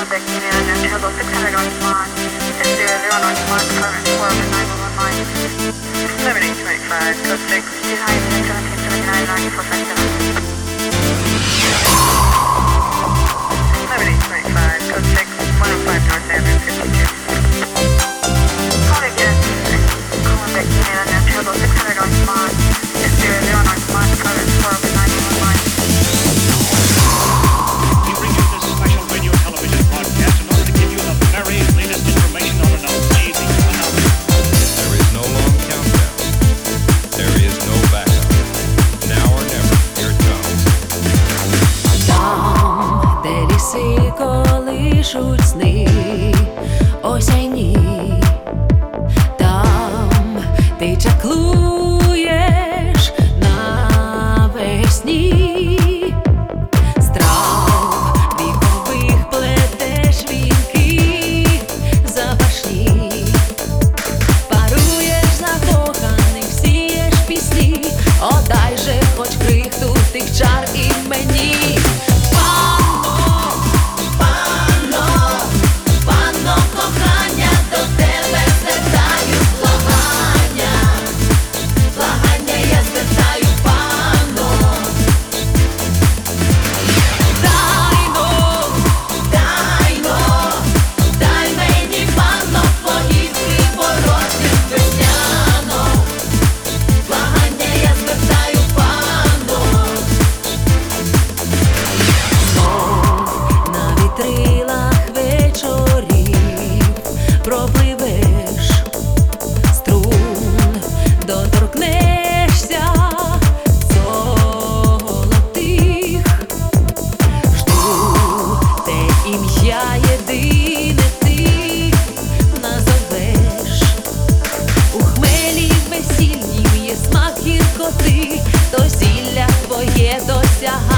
contact Union and Turbo 600 on Swan. 600 on Swan, current 4 over 911 line. 7825, code 6. United 1779, 9457. 7825, code 6, 105 North Avenue, 52. Contact Union and Turbo 600 on Swan. 600 on Swan, current 4 over 911 line. We bring you this special radio television broadcast in order to give you the very latest information on an amazing phenomenon. There is no long countdown. There is no backup. Now or never, here it comes. Там, де ліси колишуть сни осяйні, там ти чаклуєш навесні, страв вікових плетеш вінки запашні, паруєш закоханих, сієш пісні, отдай же хоч крихту тих чар і мені. Панно, кохання, до тебе звертаю благання, я звертаю, панно. Дай мені, панно, поїздки порожніх весняно, благання я звертаю, панно. Знов на вітрилах вечорів пропливеш струн, доторкнешся золотих, жду те ім'я єдине ти назовеш. У хмелі весільнім є смак гіркоти, то зілля твоє досягає.